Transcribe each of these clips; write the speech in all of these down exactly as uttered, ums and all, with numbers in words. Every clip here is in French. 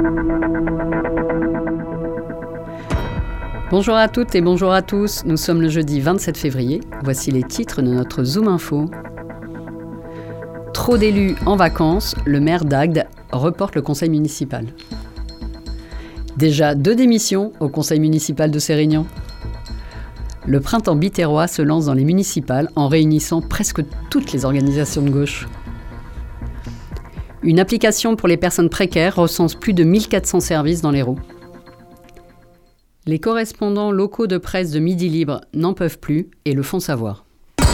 Bonjour à toutes et bonjour à tous, nous sommes le jeudi vingt-sept février, voici les titres de notre Zoom Info. Trop d'élus en vacances, le maire d'Agde reporte le conseil municipal. Déjà deux démissions au conseil municipal de Sérignan. Le printemps biterrois se lance dans les municipales en réunissant presque toutes les organisations de gauche. Une application pour les personnes précaires recense plus de mille quatre cents services dans l'Hérault. Les correspondants locaux de presse de Midi Libre n'en peuvent plus et le font savoir.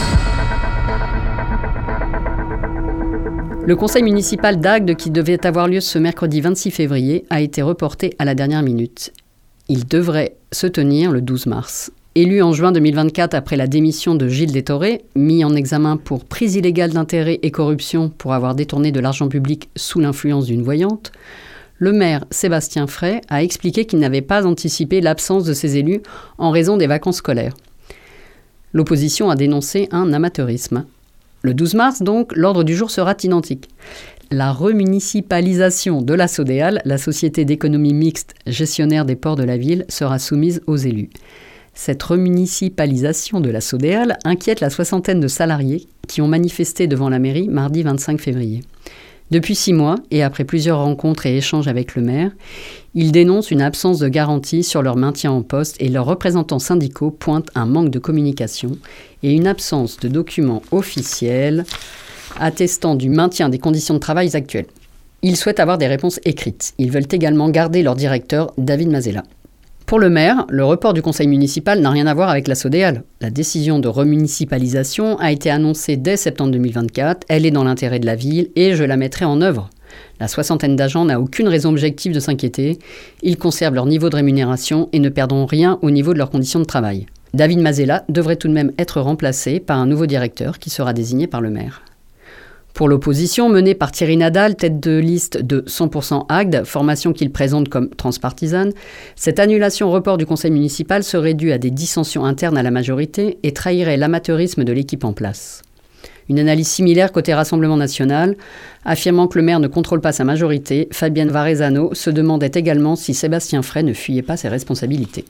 Le conseil municipal d'Agde, qui devait avoir lieu ce mercredi vingt-six février, a été reporté à la dernière minute. Il devrait se tenir le douze mars. Élu en juin deux mille vingt-quatre après la démission de Gilles Détoré, mis en examen pour prise illégale d'intérêt et corruption pour avoir détourné de l'argent public sous l'influence d'une voyante, le maire Sébastien Frey a expliqué qu'il n'avait pas anticipé l'absence de ses élus en raison des vacances scolaires. L'opposition a dénoncé un amateurisme. Le douze mars, donc, l'ordre du jour sera identique. La remunicipalisation de la Sodéal, la société d'économie mixte gestionnaire des ports de la ville, sera soumise aux élus. Cette remunicipalisation de la Sodéal inquiète la soixantaine de salariés qui ont manifesté devant la mairie mardi vingt-cinq février. Depuis six mois, et après plusieurs rencontres et échanges avec le maire, ils dénoncent une absence de garantie sur leur maintien en poste et leurs représentants syndicaux pointent un manque de communication et une absence de documents officiels attestant du maintien des conditions de travail actuelles. Ils souhaitent avoir des réponses écrites. Ils veulent également garder leur directeur, David Mazella. Pour le maire, le report du conseil municipal n'a rien à voir avec la Sodéal. La décision de remunicipalisation a été annoncée dès septembre deux mille vingt-quatre, elle est dans l'intérêt de la ville et je la mettrai en œuvre. La soixantaine d'agents n'a aucune raison objective de s'inquiéter, ils conservent leur niveau de rémunération et ne perdront rien au niveau de leurs conditions de travail. David Mazella devrait tout de même être remplacé par un nouveau directeur qui sera désigné par le maire. Pour l'opposition, menée par Thierry Nadal, tête de liste de cent pour cent Agde, formation qu'il présente comme transpartisane, cette annulation-report du conseil municipal serait due à des dissensions internes à la majorité et trahirait l'amateurisme de l'équipe en place. Une analyse similaire côté Rassemblement national, affirmant que le maire ne contrôle pas sa majorité, Fabienne Varezano se demandait également si Sébastien Frey ne fuyait pas ses responsabilités.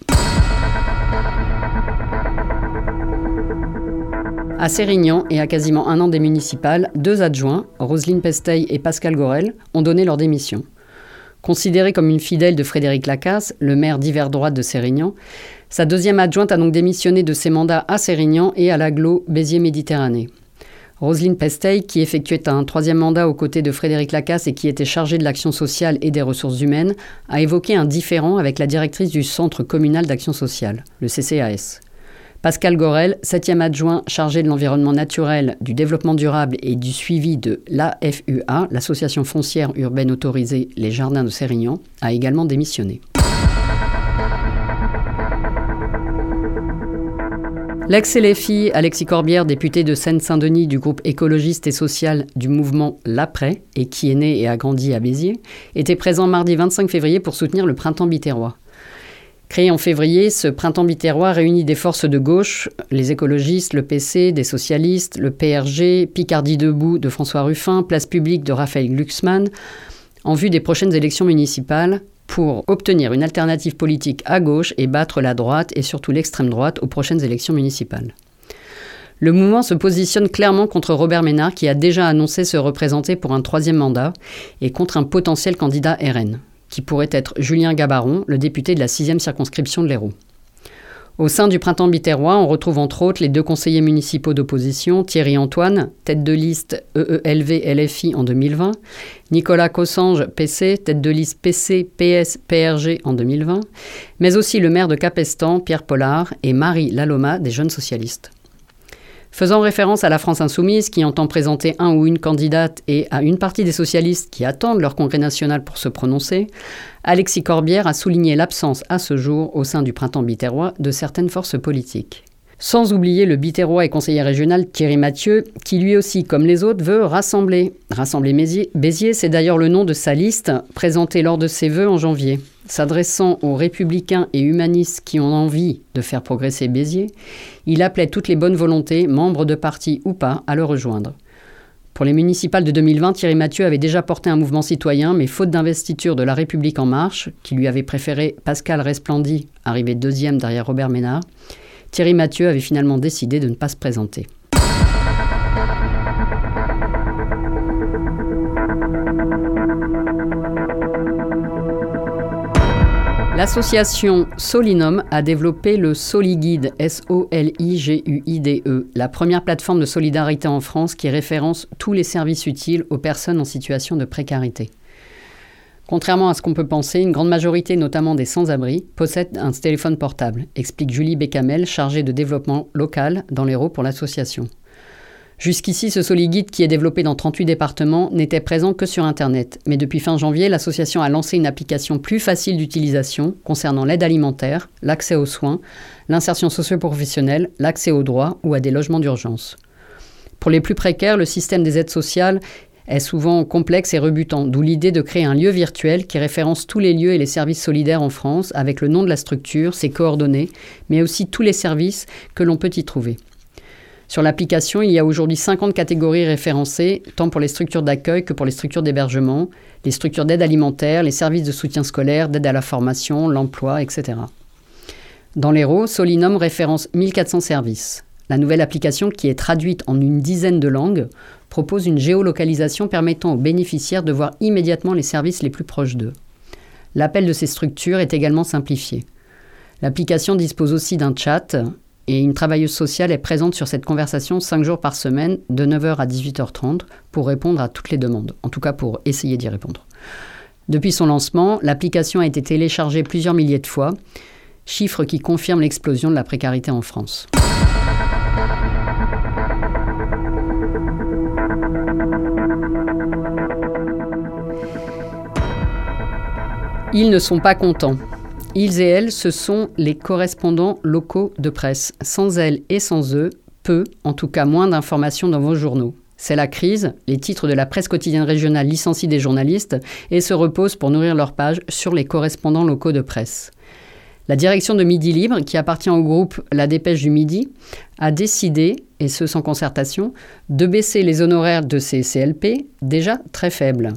À Sérignan et à quasiment un an des municipales, deux adjoints, Roselyne Pesteil et Pascal Gorel, ont donné leur démission. Considérée comme une fidèle de Frédéric Lacasse, le maire d'hiver droite de Sérignan, sa deuxième adjointe a donc démissionné de ses mandats à Sérignan et à l'agglo Béziers-Méditerranée. Roselyne Pesteil, qui effectuait un troisième mandat aux côtés de Frédéric Lacasse et qui était chargée de l'action sociale et des ressources humaines, a évoqué un différend avec la directrice du Centre communal d'action sociale, le C C A S. Pascal Gorel, septième adjoint chargé de l'environnement naturel, du développement durable et du suivi de l'A F U A, l'association foncière urbaine autorisée Les Jardins de Sérignan, a également démissionné. L'ex-L F I, Alexis Corbière, député de Seine-Saint-Denis du groupe écologiste et social du mouvement L'Après, et qui est né et a grandi à Béziers, était présent mardi vingt-cinq février pour soutenir le printemps biterrois. Créé en février, ce printemps biterrois réunit des forces de gauche, les écologistes, le P C, des socialistes, le P R G, Picardie debout de François Ruffin, Place publique de Raphaël Glucksmann, en vue des prochaines élections municipales, pour obtenir une alternative politique à gauche et battre la droite et surtout l'extrême droite aux prochaines élections municipales. Le mouvement se positionne clairement contre Robert Ménard qui a déjà annoncé se représenter pour un troisième mandat et contre un potentiel candidat R N, qui pourrait être Julien Gabaron, le député de la sixième circonscription de l'Hérault. Au sein du printemps biterrois, on retrouve entre autres les deux conseillers municipaux d'opposition, Thierry Antoine, tête de liste E E L V L F I en deux mille vingt, Nicolas Cossange, P C, tête de liste P C P S P R G en deux mille vingt, mais aussi le maire de Capestan, Pierre Pollard, et Marie Laloma des Jeunes Socialistes. Faisant référence à la France insoumise qui entend présenter un ou une candidate et à une partie des socialistes qui attendent leur congrès national pour se prononcer, Alexis Corbière a souligné l'absence à ce jour au sein du printemps biterrois de certaines forces politiques. Sans oublier le biterrois et conseiller régional Thierry Mathieu, qui lui aussi, comme les autres, veut rassembler. Rassembler Béziers, c'est d'ailleurs le nom de sa liste, présentée lors de ses vœux en janvier. S'adressant aux républicains et humanistes qui ont envie de faire progresser Béziers, il appelait toutes les bonnes volontés, membres de parti ou pas, à le rejoindre. Pour les municipales de deux mille vingt, Thierry Mathieu avait déjà porté un mouvement citoyen, mais faute d'investiture de La République En Marche, qui lui avait préféré Pascal Resplandy, arrivé deuxième derrière Robert Ménard, Thierry Mathieu avait finalement décidé de ne pas se présenter. L'association Solinum a développé le SoliGuide, S O L I G U I D E, la première plateforme de solidarité en France qui référence tous les services utiles aux personnes en situation de précarité. Contrairement à ce qu'on peut penser, une grande majorité, notamment des sans-abri, possèdent un téléphone portable, explique Julie Bécamel, chargée de développement local dans l'Hérault pour l'association. Jusqu'ici, ce SoliGuide, qui est développé dans trente-huit départements, n'était présent que sur Internet. Mais depuis fin janvier, l'association a lancé une application plus facile d'utilisation concernant l'aide alimentaire, l'accès aux soins, l'insertion socio-professionnelle, l'accès aux droits ou à des logements d'urgence. Pour les plus précaires, le système des aides sociales est souvent complexe et rebutant, d'où l'idée de créer un lieu virtuel qui référence tous les lieux et les services solidaires en France avec le nom de la structure, ses coordonnées, mais aussi tous les services que l'on peut y trouver. Sur l'application, il y a aujourd'hui cinquante catégories référencées, tant pour les structures d'accueil que pour les structures d'hébergement, les structures d'aide alimentaire, les services de soutien scolaire, d'aide à la formation, l'emploi, et cetera. Dans l'Hérault, Solinum référence mille quatre cents services. La nouvelle application, qui est traduite en une dizaine de langues, propose une géolocalisation permettant aux bénéficiaires de voir immédiatement les services les plus proches d'eux. L'appel de ces structures est également simplifié. L'application dispose aussi d'un chat et une travailleuse sociale est présente sur cette conversation cinq jours par semaine, de neuf heures à dix-huit heures trente, pour répondre à toutes les demandes, en tout cas pour essayer d'y répondre. Depuis son lancement, l'application a été téléchargée plusieurs milliers de fois, chiffre qui confirme l'explosion de la précarité en France. Ils ne sont pas contents. Ils et elles, ce sont les correspondants locaux de presse. Sans elles et sans eux, peu, en tout cas moins d'informations dans vos journaux. C'est la crise, les titres de la presse quotidienne régionale licencient des journalistes et se reposent pour nourrir leurs pages sur les correspondants locaux de presse. La direction de Midi Libre, qui appartient au groupe La Dépêche du Midi, a décidé, et ce sans concertation, de baisser les honoraires de ces C L P, déjà très faibles.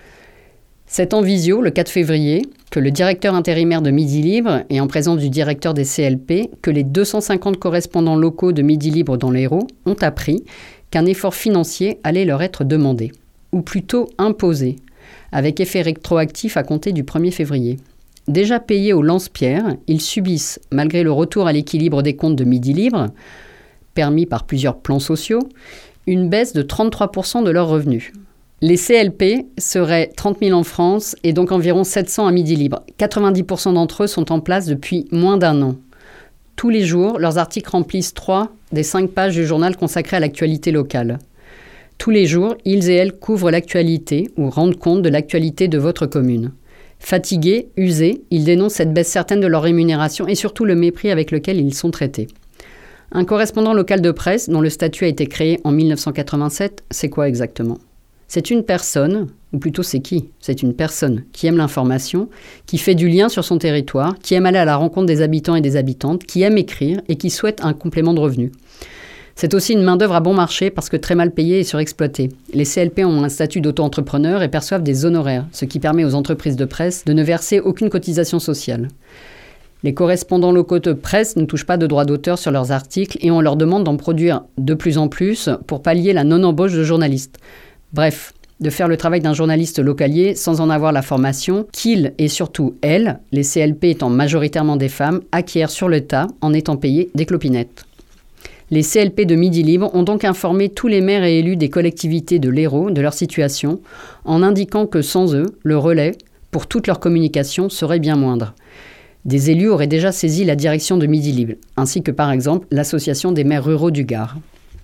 C'est en visio, le quatre février, que le directeur intérimaire de Midi Libre et en présence du directeur des C L P, que les deux cent cinquante correspondants locaux de Midi Libre dans l'Hérault ont appris qu'un effort financier allait leur être demandé, ou plutôt imposé, avec effet rétroactif à compter du premier février. Déjà payés au lance-pierre, ils subissent, malgré le retour à l'équilibre des comptes de Midi Libre, permis par plusieurs plans sociaux, une baisse de trente-trois pour cent de leurs revenus. Les C L P seraient trente mille en France et donc environ sept cents à Midi Libre. quatre-vingt-dix pour cent d'entre eux sont en place depuis moins d'un an. Tous les jours, leurs articles remplissent trois des cinq pages du journal consacré à l'actualité locale. Tous les jours, ils et elles couvrent l'actualité ou rendent compte de l'actualité de votre commune. Fatigués, usés, ils dénoncent cette baisse certaine de leur rémunération et surtout le mépris avec lequel ils sont traités. Un correspondant local de presse, dont le statut a été créé en mille neuf cent quatre-vingt-sept, c'est quoi exactement ? C'est une personne, ou plutôt c'est qui ? C'est une personne qui aime l'information, qui fait du lien sur son territoire, qui aime aller à la rencontre des habitants et des habitantes, qui aime écrire et qui souhaite un complément de revenu. C'est aussi une main-d'œuvre à bon marché parce que très mal payée et surexploitée. Les C L P ont un statut d'auto-entrepreneur et perçoivent des honoraires, ce qui permet aux entreprises de presse de ne verser aucune cotisation sociale. Les correspondants locaux de presse ne touchent pas de droits d'auteur sur leurs articles et on leur demande d'en produire de plus en plus pour pallier la non-embauche de journalistes. Bref, de faire le travail d'un journaliste localier sans en avoir la formation qu'ils et surtout elles, les C L P étant majoritairement des femmes, acquièrent sur le tas en étant payées des clopinettes. Les C L P de Midi Libre ont donc informé tous les maires et élus des collectivités de l'Hérault de leur situation en indiquant que sans eux, le relais pour toute leur communication serait bien moindre. Des élus auraient déjà saisi la direction de Midi Libre, ainsi que par exemple l'association des maires ruraux du Gard.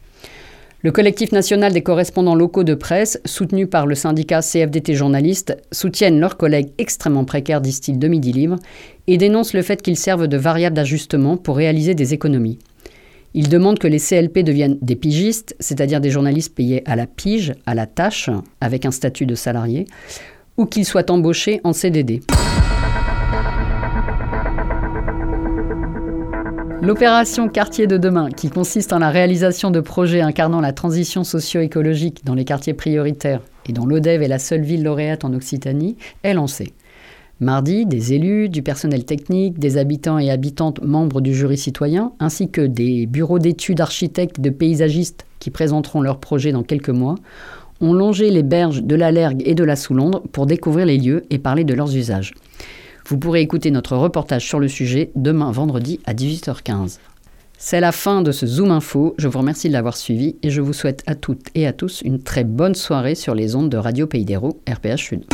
Le collectif national des correspondants locaux de presse, soutenu par le syndicat C F D T Journalistes, soutiennent leurs collègues extrêmement précaires, disent-ils, de Midi Libre, et dénoncent le fait qu'ils servent de variable d'ajustement pour réaliser des économies. Ils demandent que les C L P deviennent des pigistes, c'est-à-dire des journalistes payés à la pige, à la tâche, avec un statut de salarié, ou qu'ils soient embauchés en C D D. L'opération Quartier de demain, qui consiste en la réalisation de projets incarnant la transition socio-écologique dans les quartiers prioritaires et dont l'Odève est la seule ville lauréate en Occitanie, est lancée. Mardi, des élus, du personnel technique, des habitants et habitantes membres du jury citoyen, ainsi que des bureaux d'études architectes et de paysagistes qui présenteront leurs projets dans quelques mois, ont longé les berges de la Lergue et de la Soulondre pour découvrir les lieux et parler de leurs usages. Vous pourrez écouter notre reportage sur le sujet demain vendredi à dix-huit heures quinze. C'est la fin de ce Zoom Info. Je vous remercie de l'avoir suivi et je vous souhaite à toutes et à tous une très bonne soirée sur les ondes de Radio Pays d'Hérault, R P H Sud.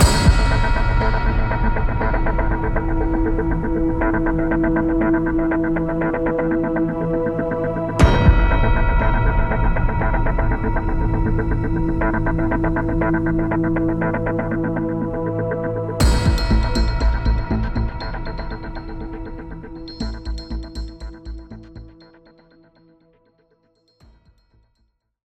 Thank you.